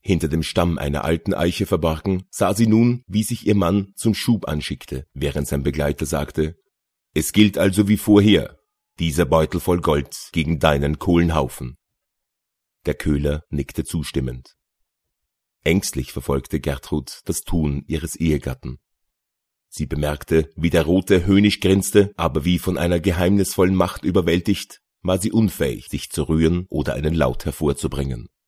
hinter dem Stamm einer alten Eiche verbargen, sah sie nun, wie sich ihr Mann zum Schub anschickte, während sein Begleiter sagte: »Es gilt also wie vorher, dieser Beutel voll Gold gegen deinen Kohlenhaufen.« Der Köhler nickte zustimmend. Ängstlich verfolgte Gertrud das Tun ihres Ehegatten. Sie bemerkte, wie der Rote höhnisch grinste, aber wie von einer geheimnisvollen Macht überwältigt, war sie unfähig, sich zu rühren oder einen Laut hervorzubringen.